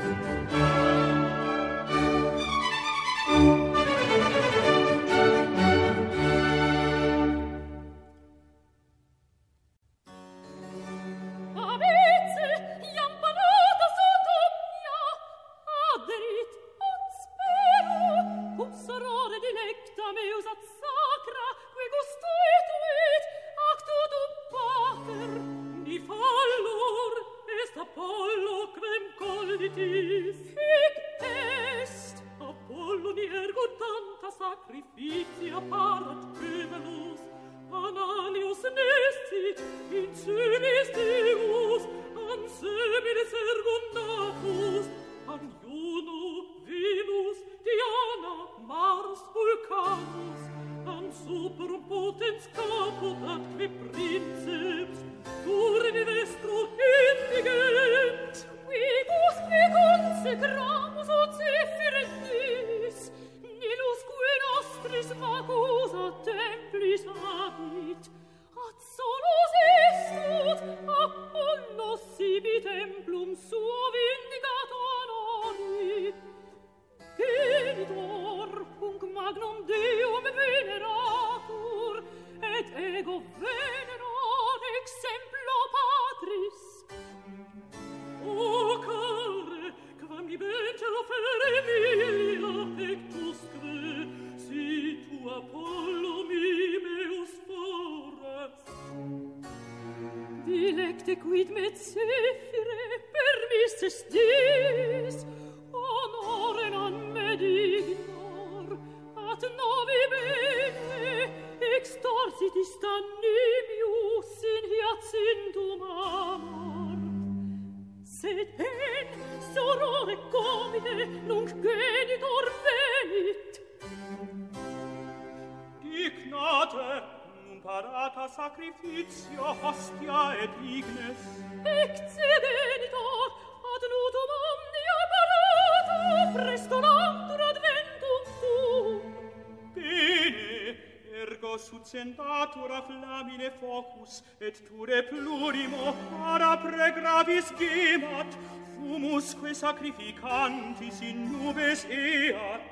Sentatura flamine focus, et ture plurimo ara pregravis gemat, fumusque sacrificantis in nubes eat.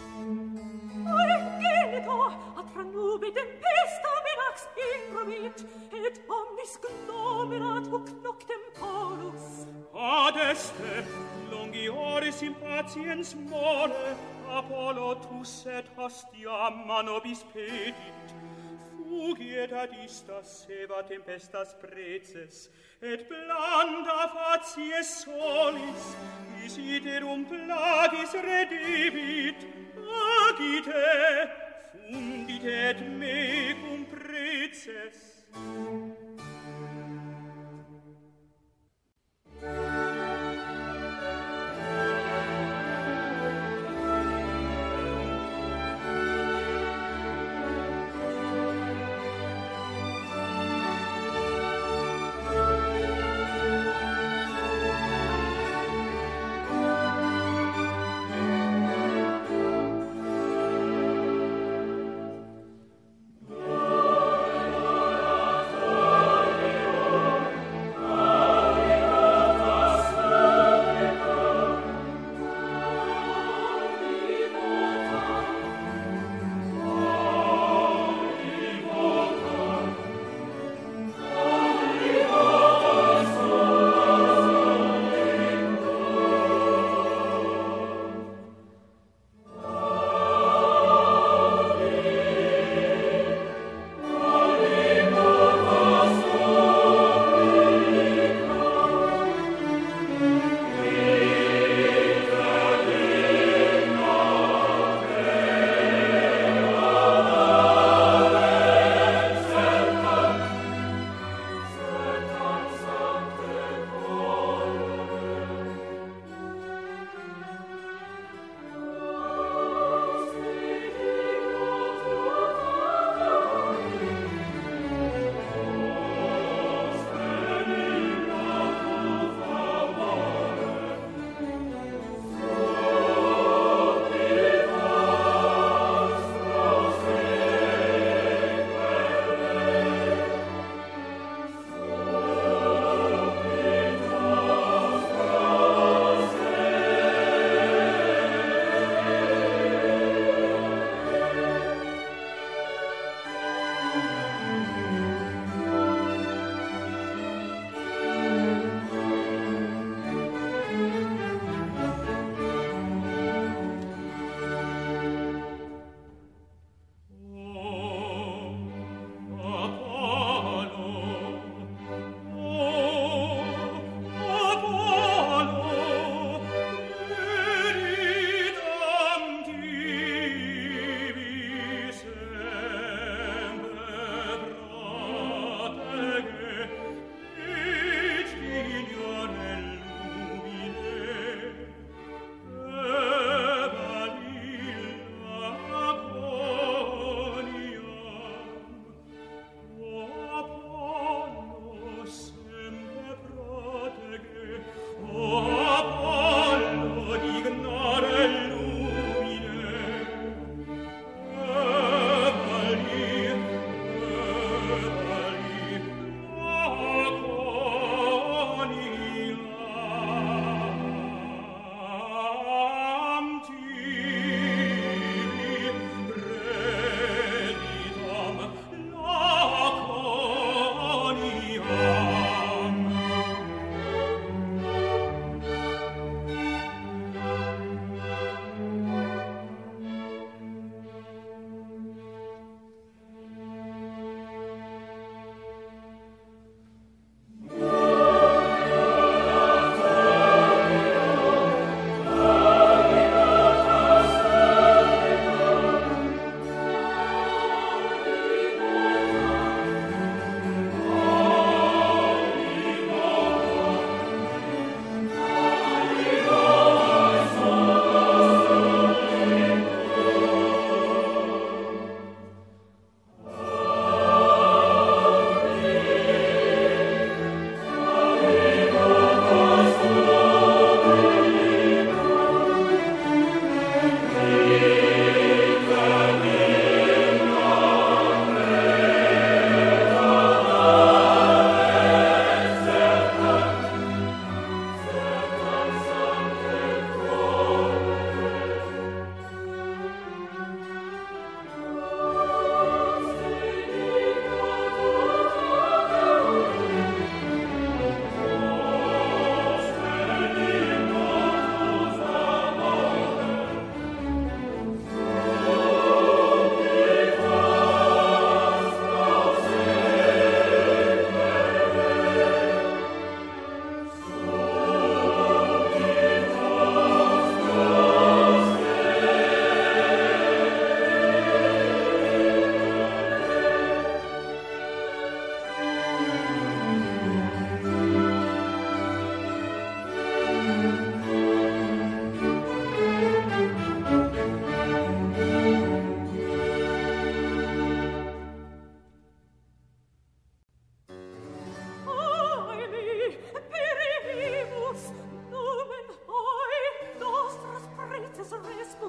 Genitor, atra nube tempesta venax imbromit, et omnis glomerat huc noctem polus. Adeste, longi oris impatiens mole, Apollo tus et hostia manobis pedit, fugiet ad istas seva tempestas preces, et blanda facies solis, isiterum plagis redebit, agite, fundit et mecum preces. Oh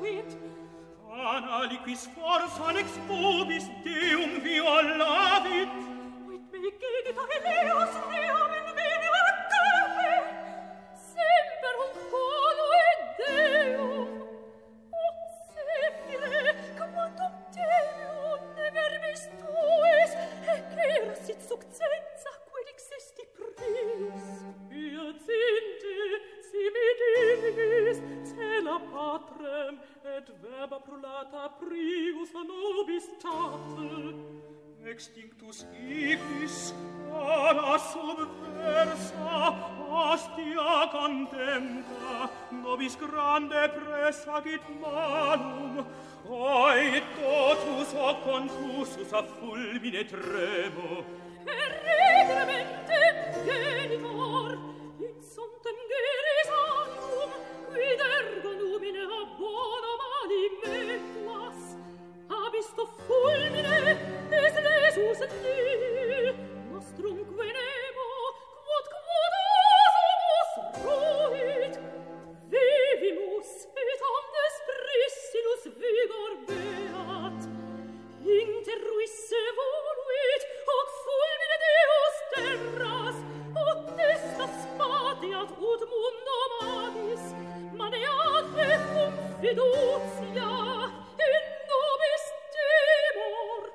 introit. Analiquis forza nex vobis Deum violavit. Ut me gedit Aeneas reamen venere carpe, semper un colo et Deum. Ut Zephire, quantum Deum ne verbis tuis, ecera sit succenza quid existi prius. Iacente, si me divis, cela patrem, et verba prolata prius a nobis tate. Extinctus ignis, ara subversa, hastia contempta, nobis grande presagit malum, oit totus hoc confusus a fulmine tremo. Regramentem genitor, in sontem geris anum, quid ergo numine abono alimentuas, abisto fulmine, es lesus nil, nostrumque nemo, quod asumus ruit, vivimus, et omnes prissinus vigor beat, interruisse voluit, hoc fulmine Deus terras, ut nestas patiat ut mundo magis, maneate cum fiducia, in nobis timor.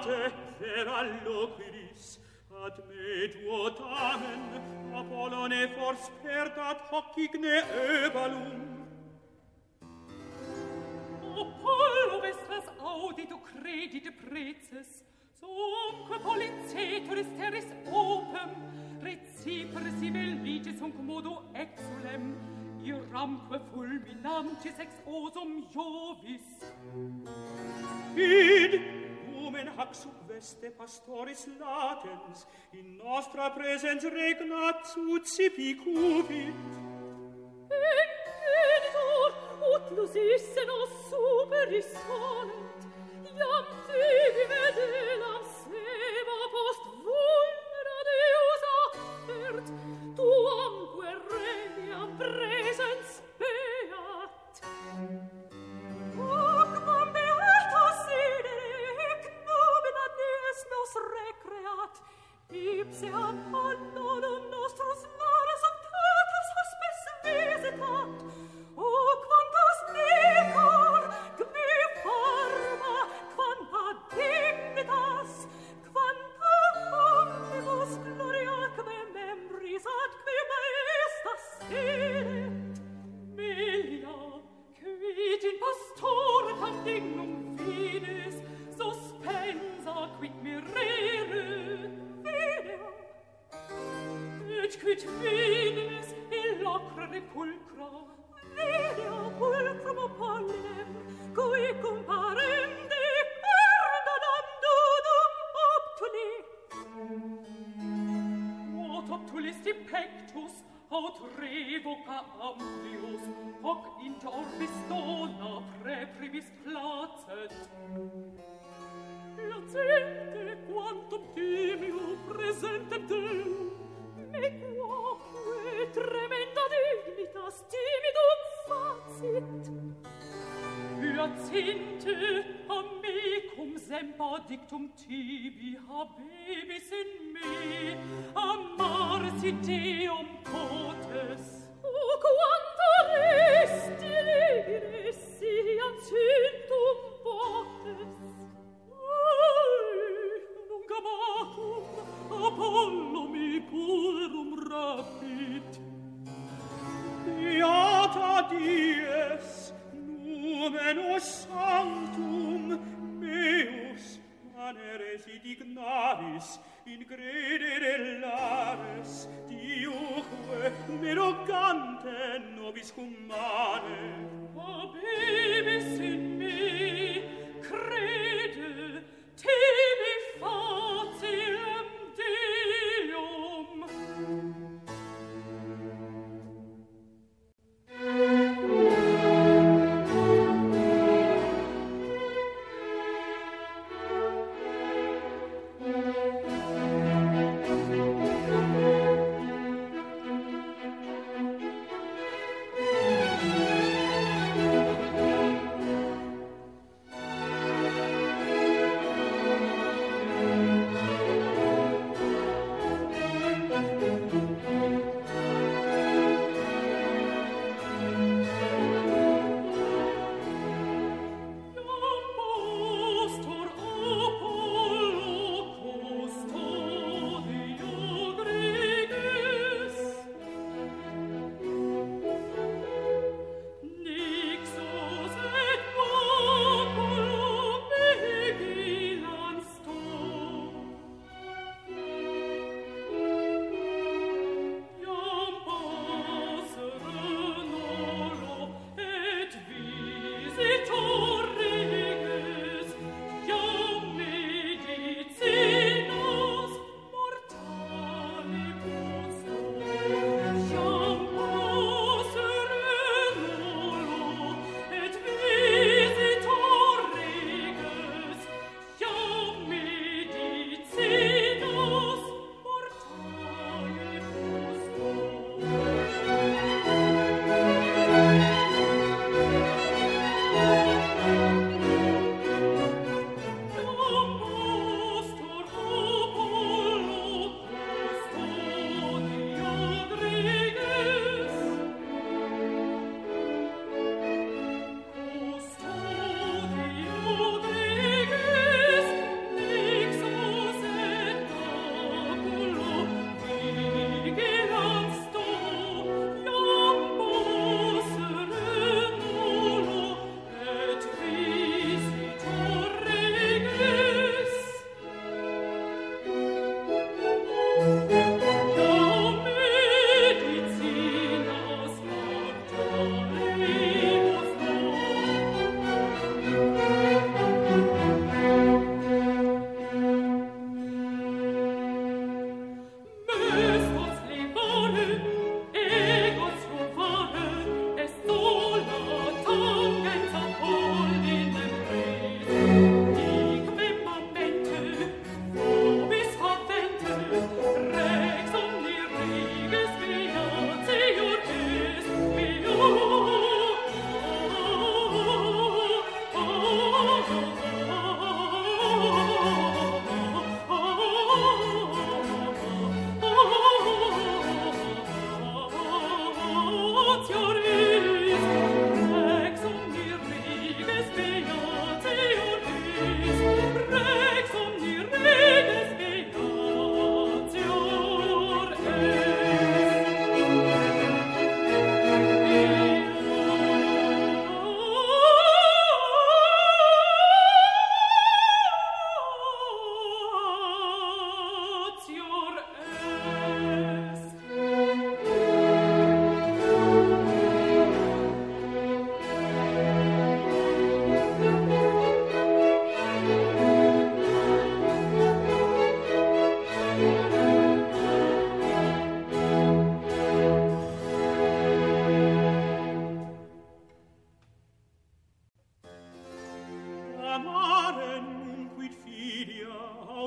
Beate, ver alloquiris, ad me tuo tamen, Apollone forspertat hoc igne ebalum. Apollo vestras audito credite prezes, somque polliceturis terris opem, recipersi velitis unc modo exulem, iramque fulminantis ex osum Jovis. Id, numen hac subveste pastoris latens, in nostra presens regnat succipi cuvit. Ingenitor, ut lusisse nos superis sonent, iam tibi medelam seva post vulnera Deus affert, tuamque regiam presens beat. Quam beatus sidere, numina dies nos recreat, ipse Apollonum nostros mares optatus hospes visitat, o quantas necor, qui forma, quanta dignitas, quanta omnibus gloriaque membris ad qui maestas sedet. Melia, quid in pastorem dignum fides, suspensa quid mirere, video. Et quid fides illocre pulcra, video pulcrum Apollinem, cui comparende perdanam dudum obtuli. What obtulisti pectus, aut revoca amplius, hoc inter orbis dona prepribis placet. Placente quantum timium presentem Deum, me quaque tremenda dignitas timidum facit. Hyacinthe amicum semper dictum tibi habebis in me, amarsi Deum potes. O quanta resti liris Hyacinthum potes. Nunc amatum Apollo mi puerum rapit. Beata dies, numenus sanctum meus, manere si dignavis in credere lares, Dioque merogante nobis humane. Habebis in me, crede, tibi facilem Deum.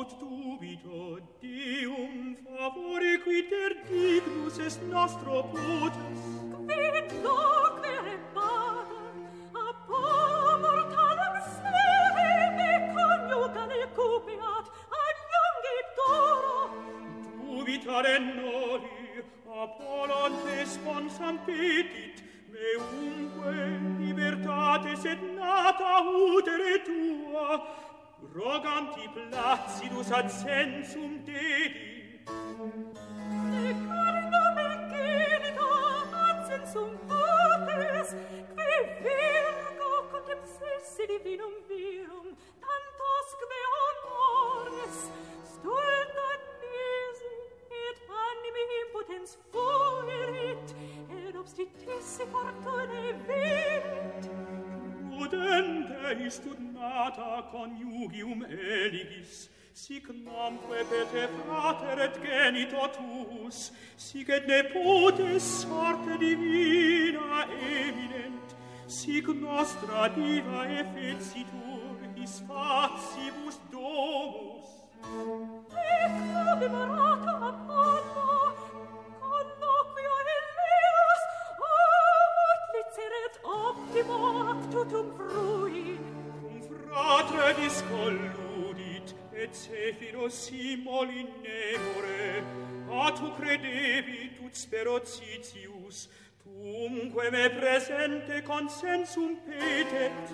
aut dubito Deum favore quid dignus est nostro potes. Quid loquere pater, Apollo mortalem sleve, me coniugale cupiat, ad iungidoro. Dubitare noli, Apollon te sponsam petit, meumque libertate sed nata utere tua, roganti placidus ad sensum dedi. Ne carno me genita ad sensum potes, que virgo contempsessi divinum virum, tantosque honores, stulta nisi, et animi impotens fuerit, et obstitisse fortune vivit. Prudente istud nata coniugium eligis, sic namque per te frater et genito tuus, sic et nepotes sorte divina eminent, sic nostra diva effecitur his facibus domus. Et memorata Apollo, colloquio Eleus, amut liceret optimo actutum frui. Fratre discolludit, et Zephiro simul in nemore, a tu credebit ut spero Citius, tumque me presente consensum petet.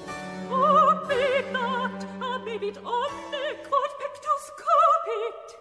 Obigat, abebit omne quod pectus copit.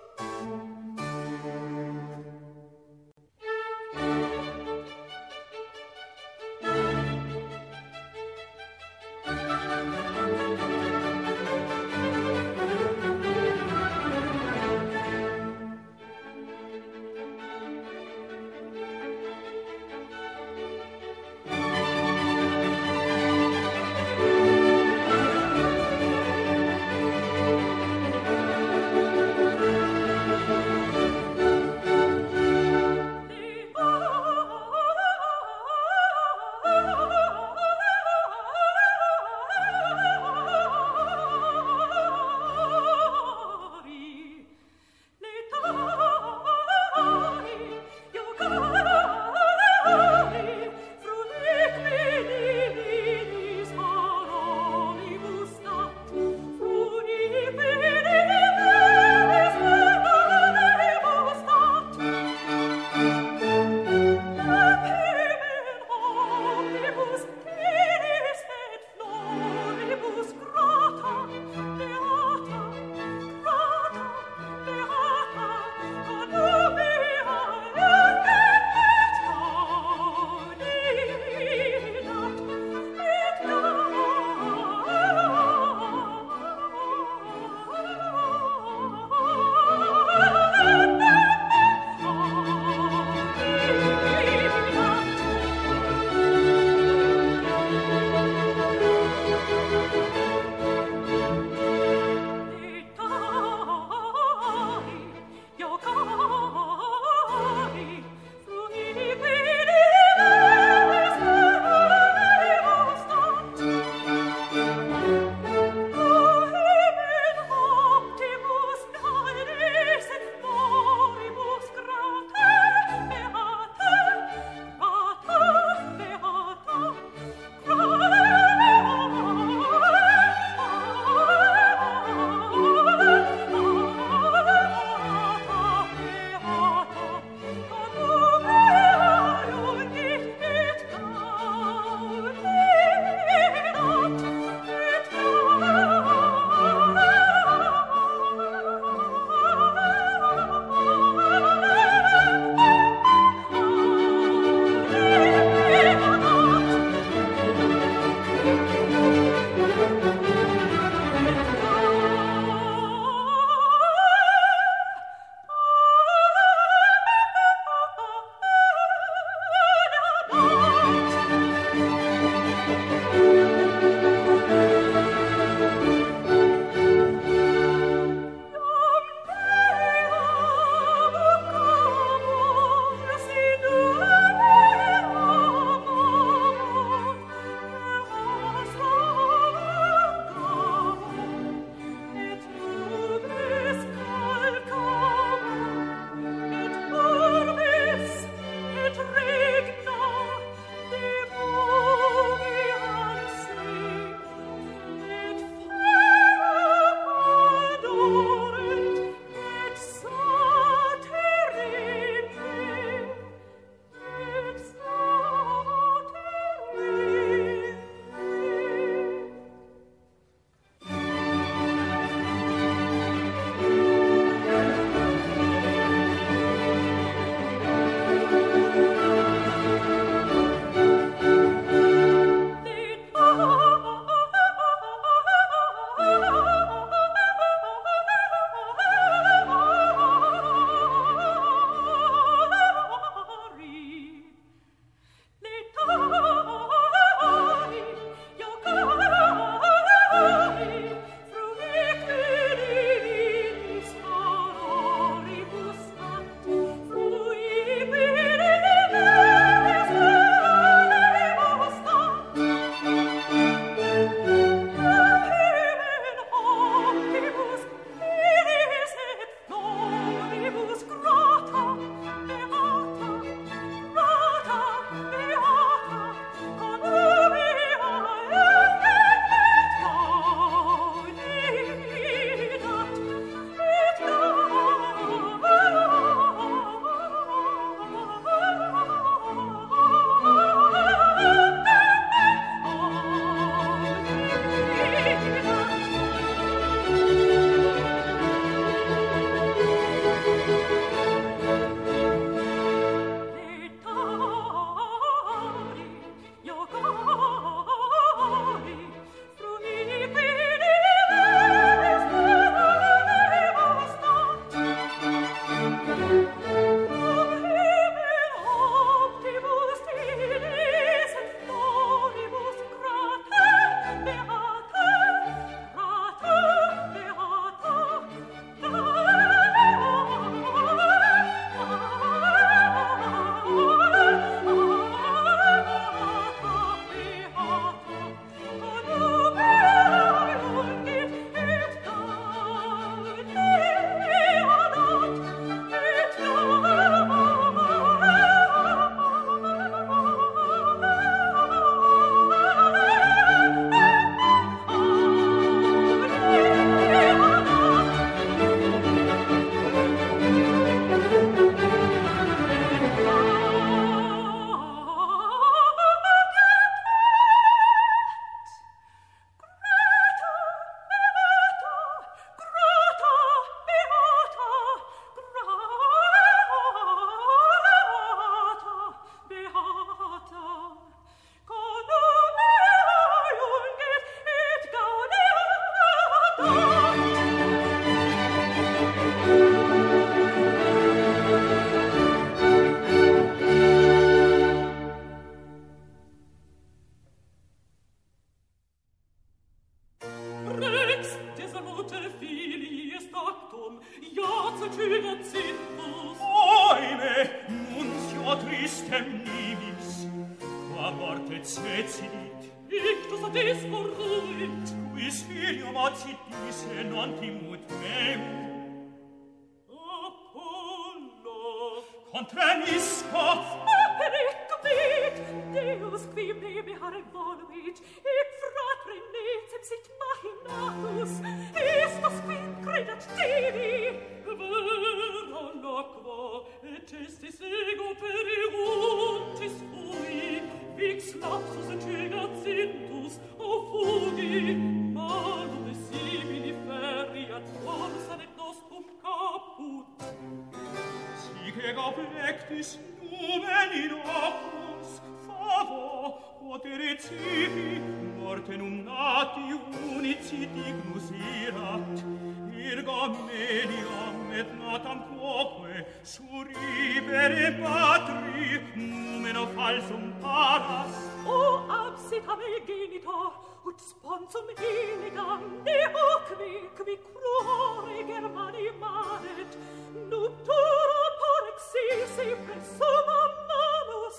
succedat sintus. Oime, nuncio tristem nimis, qua morte cecit. Ictus ad discorruit. Quis filium ocit dise non timut meum. Apollo. Contremisco. Perecvit, Deus qui me behare voluit, et fratre necem sit machinatus, estos qui credat Dei. Vera loquo, et estis ego periuntis fui, vix lapsus et cegat cintus, o fugi, malum simili feriat forsan et nostrum caput. Sic ego plectis numen in opus, favo, potere civi, mortenum nati unici dignus irat, ergo mediam et natam quoque surribere patri numeno falsum paras. O absita me genitor, ut sponsum elegam, ne hoc qui crore Germani manet, nuptura por exisi presuma manus.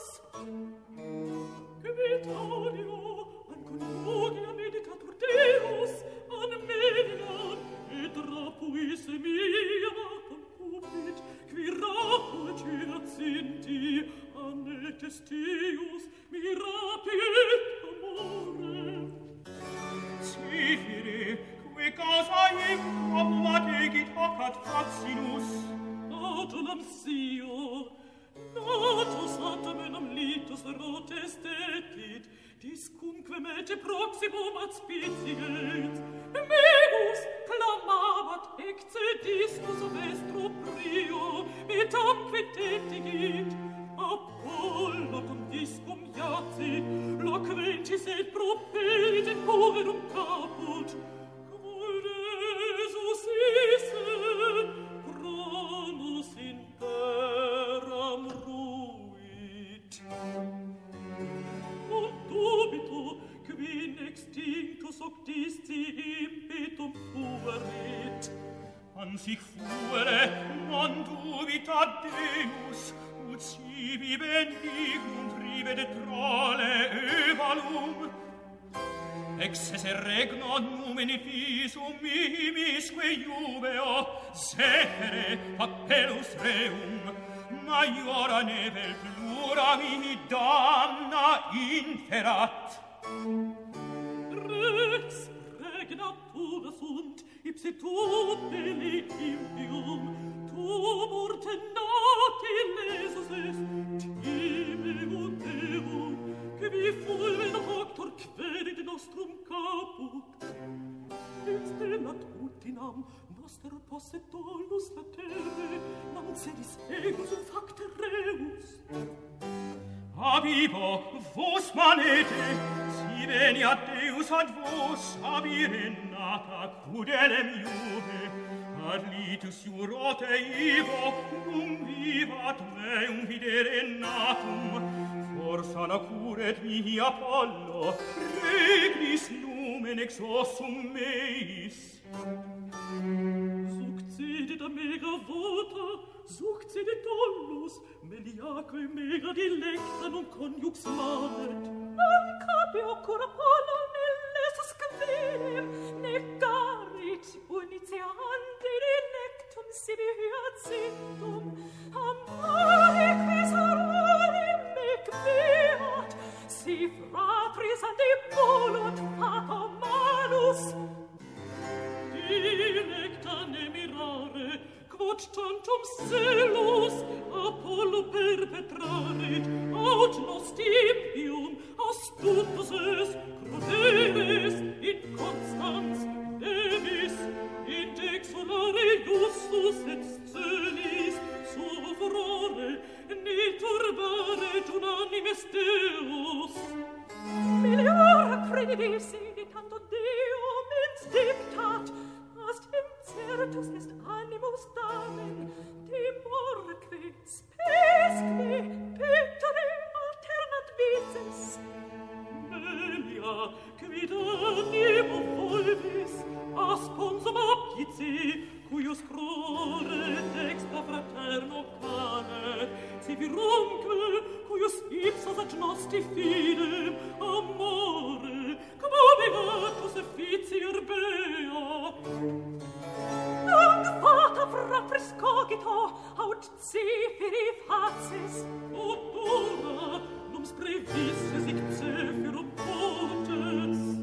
Quid audio, an convogia meditatur Deus, an mediam, et rapuis mia concupit, qui rapuit cinti, an etestius mirapit amore. Cifere, qui causa improbumat egit hoc ad facinus. Adulam sio, natus atamenam litus rotestetit, discumque mete proximum ad spiciet, meus clamavat excedismus vestro prio, metamque tetigit, Apollo cum discum iacit, loquentis et properit in poverum caput, quod Jesus isse, pronus in terram ruit. Ut dubito, qui in extinctus hoc disci impetum fuerit. Ansic fuere, non dubita Deus, ut sibi benignum privede trole evalum. Ex esse regno numini fisum mimisque jubeo, sepere appellus reum, maiora nevel plura mihi damna inferat. Rex regna tuda sunt, ipse tu belli impium, tumor tenati lesus est, timeum Deum, qui fulmen doctor querit nostrum caput. Extelat utinam, noster posset dolus latere, nam cedis egus in facte reus. Abibo, vos manete, si veniat Deus ad vos, abire nata crudelem iube, ad litus jurote ivo, cum vivat meum videre natum, forsa nacuret mihi Apollo, regnis numen ex ossum meis. Succedit a mega vota, succedit dollus, meliaque mega dilecta non conjux manet. Non capio cura Apollo nell'esus quidem, negarit unitiante dilectum sibi hiacintum, amore quis arorim mec si fratris antibulut fato malus. Dilecta ne mirare, quod tantum celus Apollo perpetrarit, aut nos impium astutus es, crudeles, inconstans, devis, indexolare justus et scelis, sovrore, ni turbare unanimes Deus. Meliora credivis tanto Deum ins dictat, ast incertus est animus tamen, timorque, spesque, pectore alternat vices. Melia, quid animo volvis, asponsum aptici, cuius crore Versat nostri fidem, amore, quo beatus efficier bea. Nunc fata fratris cogito, aut ciferi faces. Optura, num sprevisses hic cefirum potes.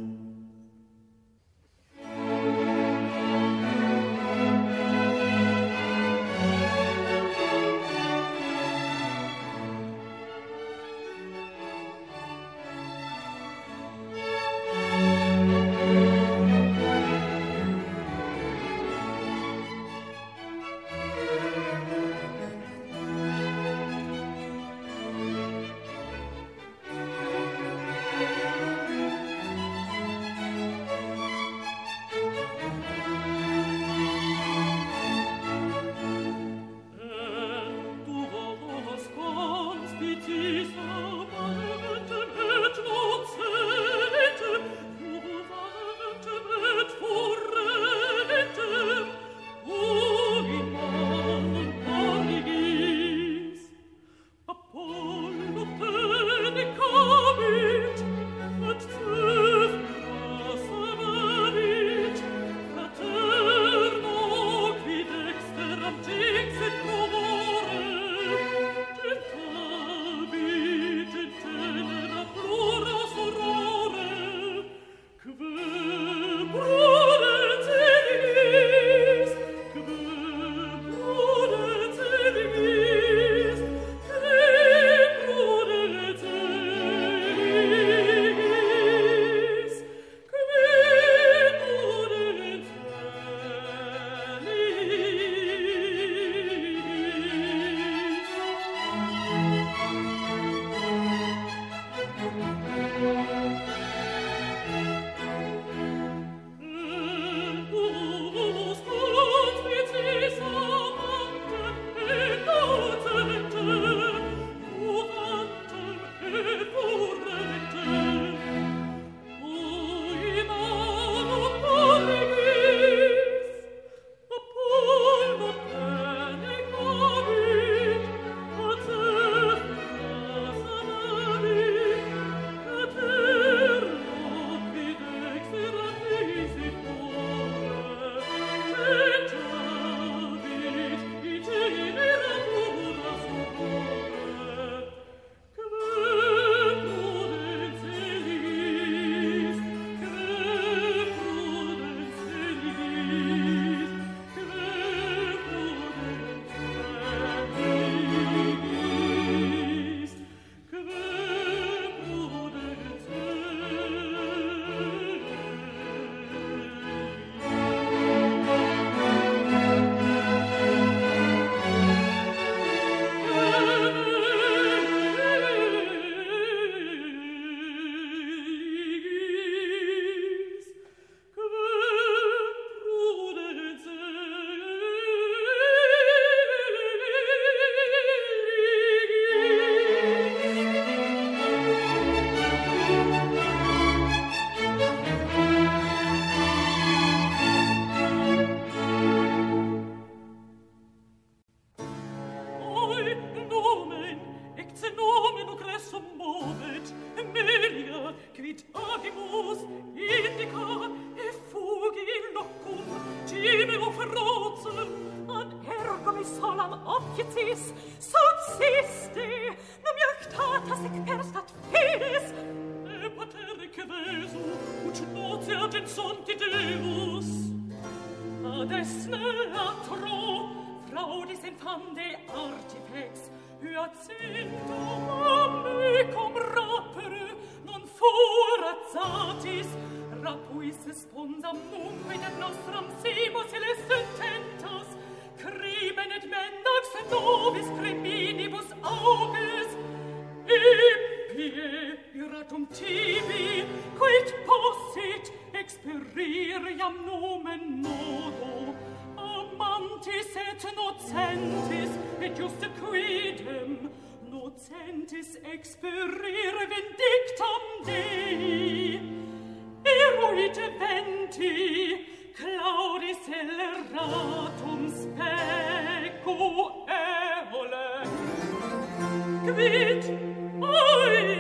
Quid, oi,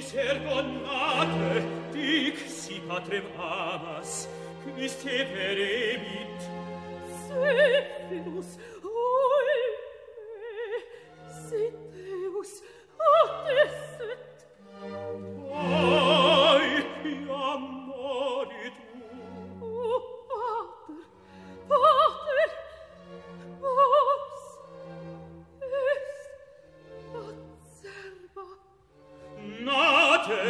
Sergonate, dixi patrem amas, quis te peremit? Cephalus, oe, sit Deus, attesset. Ai, iam mori tu. O, Pater, vos est acerba. Nate,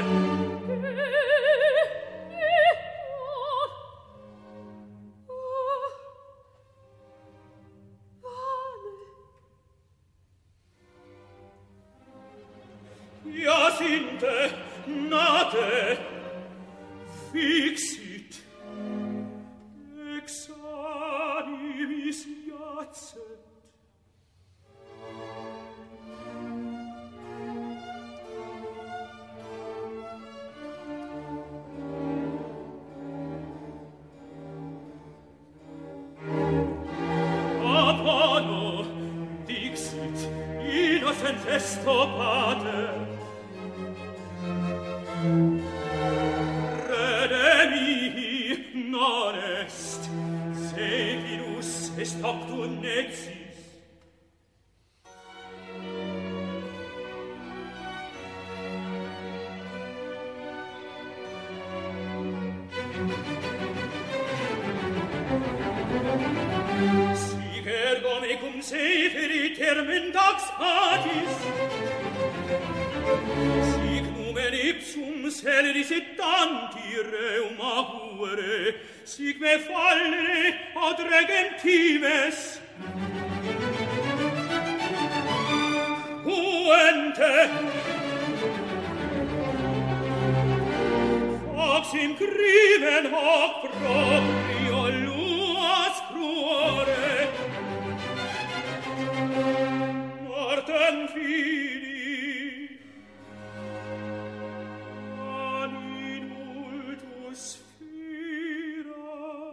Iacinte, nate, fixit, ex animis iacet. Apollo, dixit, innocent esto pater. Redemi non est, se virus est octu netsis. Sic ergo mecum seferi termendax atis, sic numen ipsum celeris et tanti reuma cure, sic me fallere ad regem times. Puente, foxim crimen hoc proprio luas cruore, mortem fili, an inultus firam.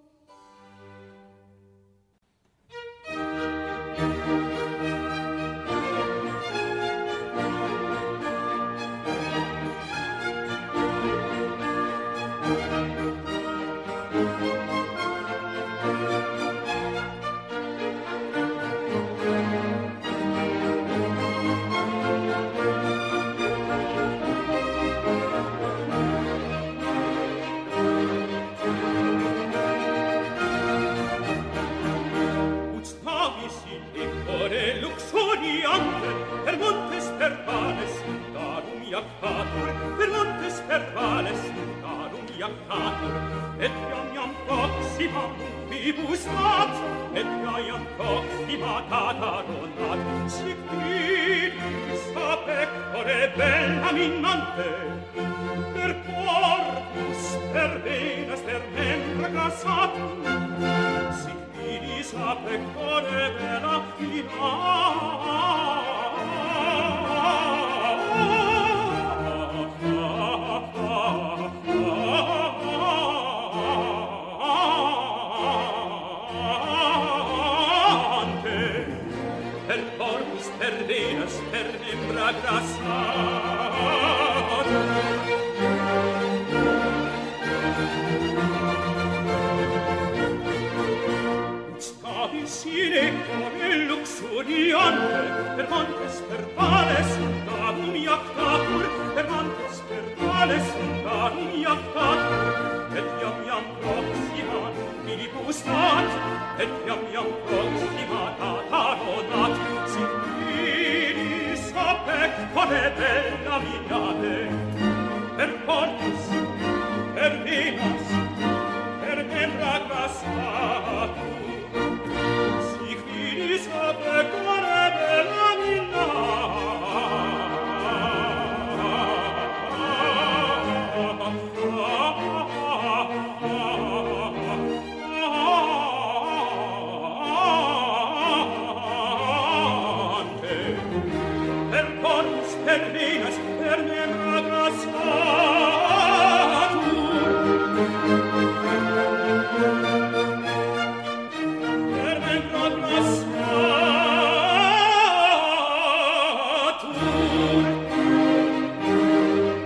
Per montes per vales, darum iactatur, per montes per vales, darum iactatur, et iam proxima mubibus nat, et iam proxima data donat, sic viris a pectore bella minante, per corpus, per venas, per membra grassatum, sic viris a pectore bella minante, per corpus, per venas, per membra grassatum. Sine come luxuriante, per montes per vales, darum iactatur, per montes per vales, darum iactatur, et iam proxima minibus nat, et iam proxima data donat, sic viris a pectore bella minate, per corpus, per venas, per membra grassatum, a pectore bella minante, per corpus, per venas, per membra grassatur, per membra grassatur.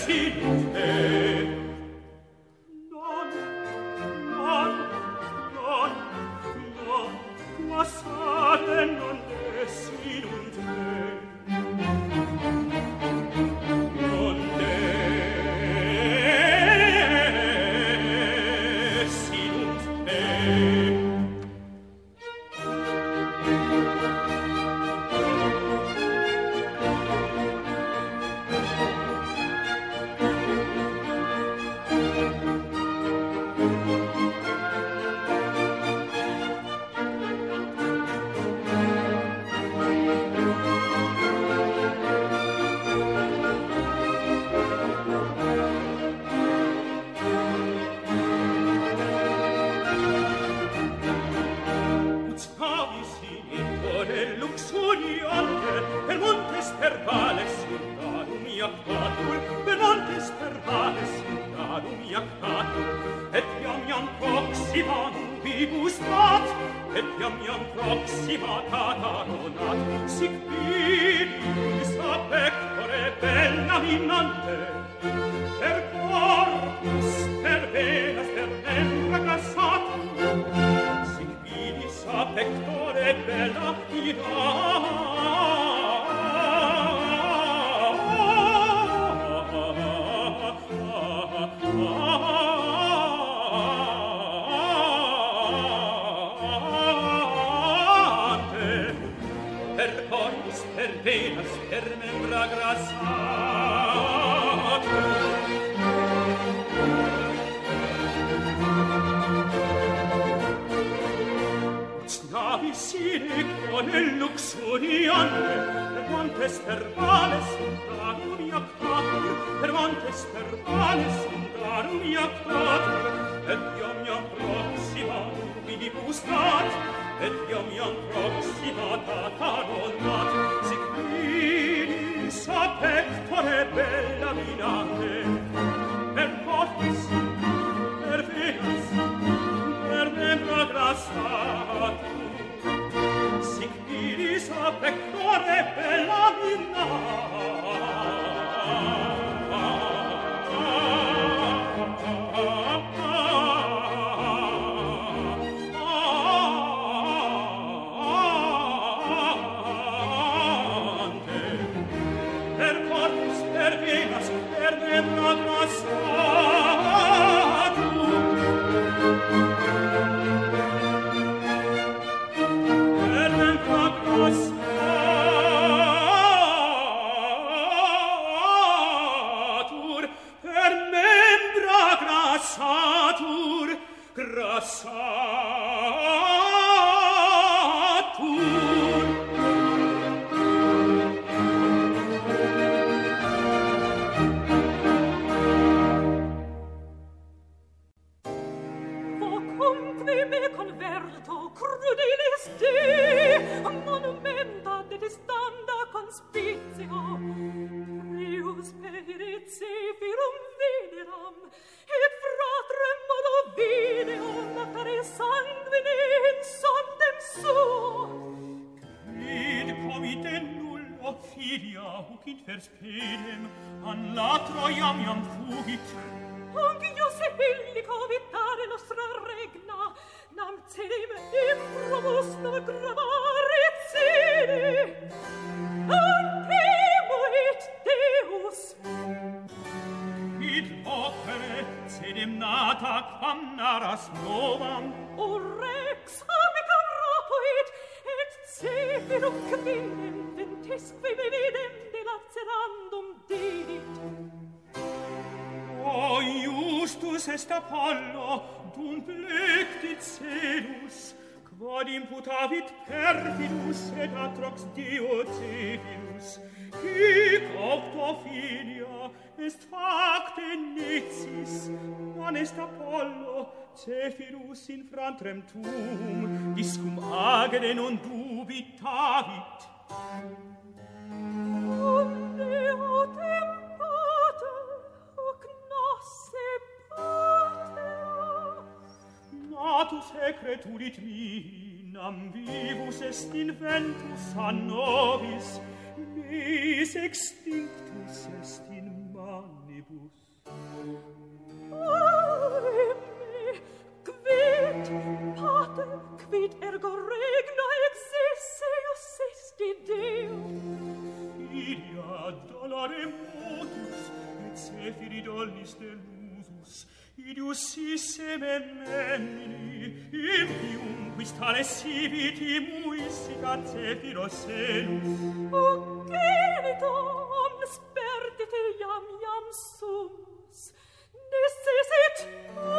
sinunt te. Non, passate non è sinunt te. Non è sinunt te. est Apollo, dum plectit celus, quod imputavit perfidus et atrox Dio Zephyrus, hic octo filia est facte necis, non est Apollo, Zephyrus in frantrem tuum, discum agere non dubitavit. Onde autem pater, hoc nosse pater. Natus secreturit mi, nam vivus est in ventus a nobis, mis extinctus est in manibus Quid, pater, quid ergo regna exisse iussisti Deo? Filia dolare motus, et Zephiri dollis delusus, idius isse memini, impium quis tale sibiti muisicat Zephiro selus. O genito omnes perdite iam sumus, necessit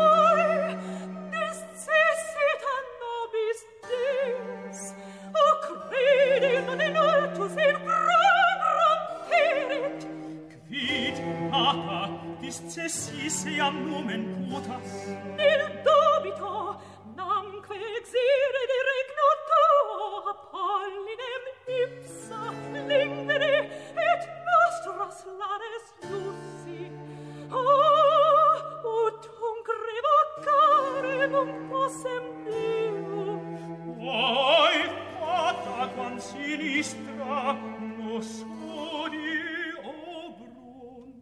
a nobis Deus, o credi non in altus in program perit. Quid, Pata, discessisse iam numen putas? Nil dubito, namque exire di regno tuo, Apollinem ipsa lingere et nostras lares iussi. Utunc revocarem possem Deum. Oi, Pata, quam sinistra, nos odie obrunt.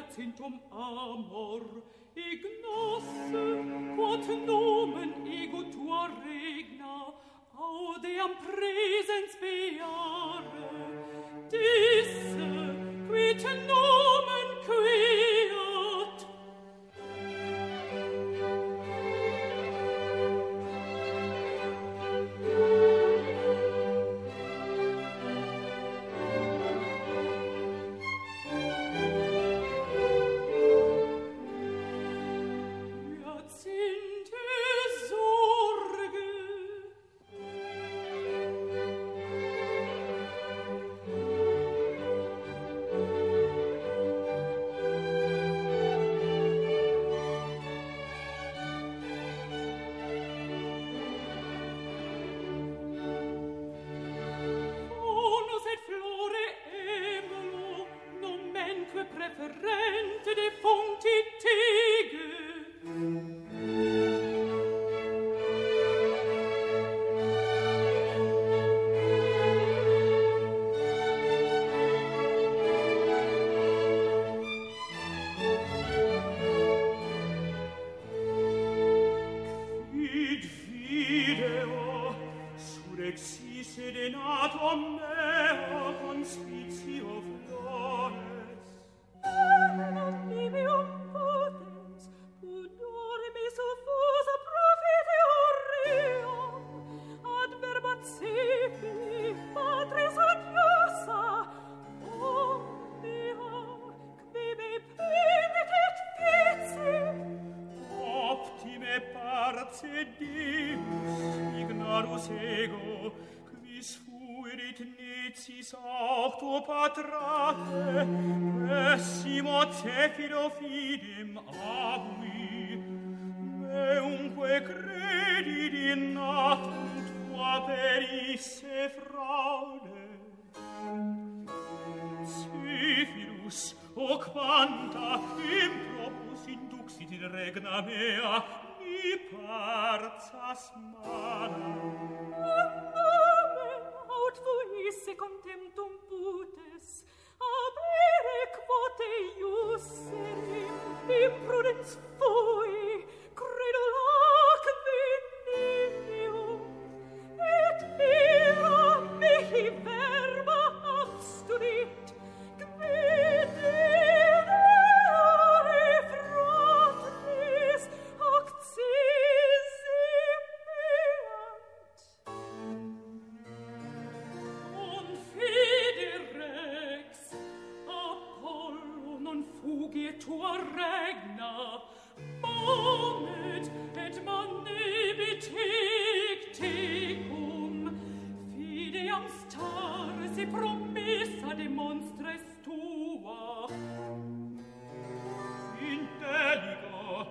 Jacintum amor, ignosse, quod nomen ego tua regna, audeam presens beare, disse, quid nomen quiat. Preferente defunti tege. Quid video surrexisse denato mea conspitio flores. Non vivium potens, pudore me suffusa profete horream, adverbat sepi, patris odiosa, omnia, qui me pendet et fici. Optime parce Deus, ignorus ego, quis fuerit necis aucto patrate, pessimo cefido fidem agui, meumque credit innatum tua perisse fraude. Cephirus, o quanta impropus induxit in regna mea, ni parzas mana. Aut fuisse contemptum putes, abere quote ius serim, imprudens fui, credulac venenium, et ira mihi verba abstudit, quid idere fratres accesi meant. Confederex, Apollo non fugietur regna, bonet et manebit icticum, fideam stars e promessa demonstres tua. Intelligo,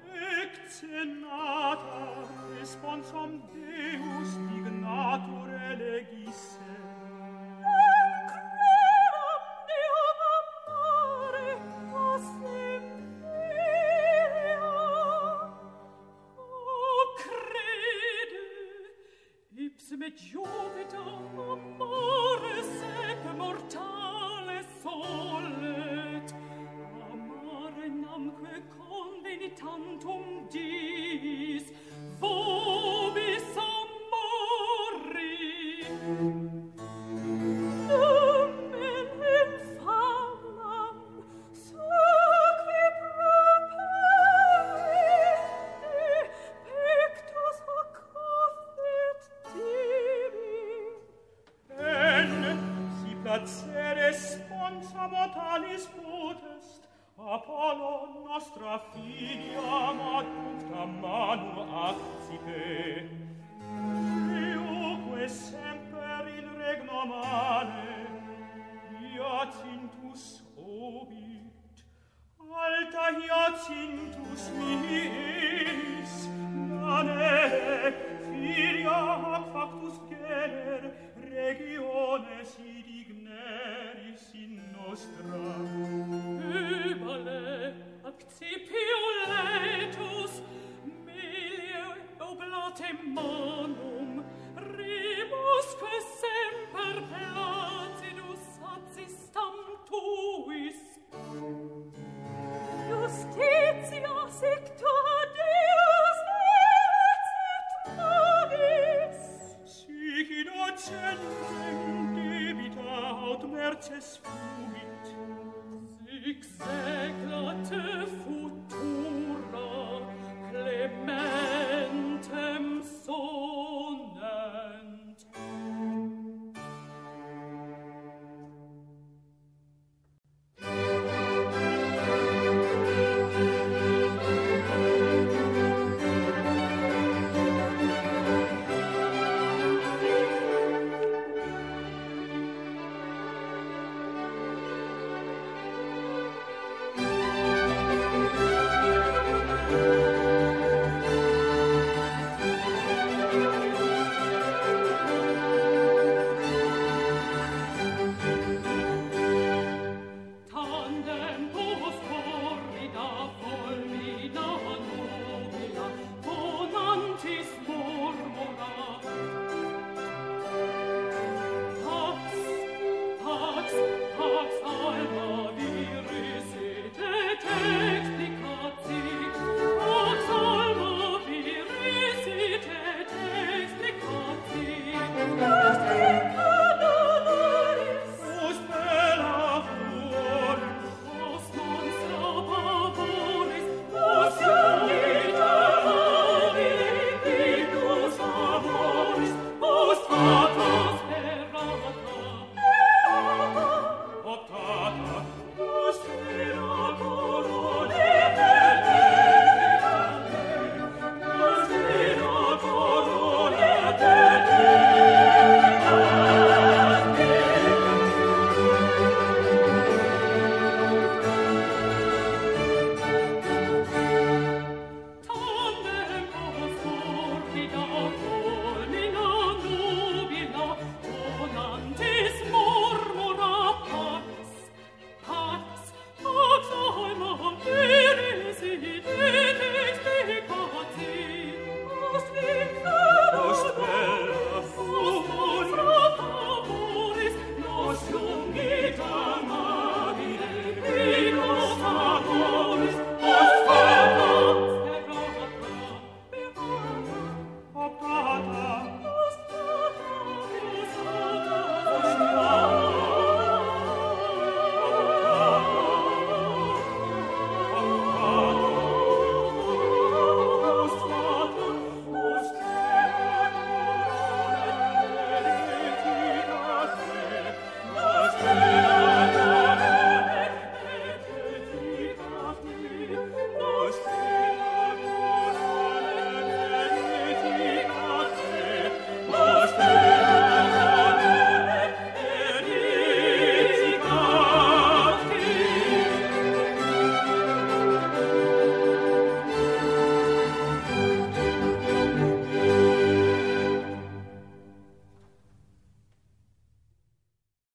excenata, responsum Deus dignatur elegisse. Et Jupiter amore sep mortale solet, amare namque convenitantum diis, vobis amori. Numen infalam, suque properende, pectus accofit tibi. Si placere sponsa mortalis potest, Apollo nostra filiam ad puncta manu accipe. Euque semper in regno mane, Jacintus obit, alta Jacintus miis, nane, filia ac factus gener, regiones indigneris in nostra. Ubale, accipio letus, melie oblate manum, rebusque semper placidus assistam tuis. forces fugit. Sic seglate futura clementem sonent. Os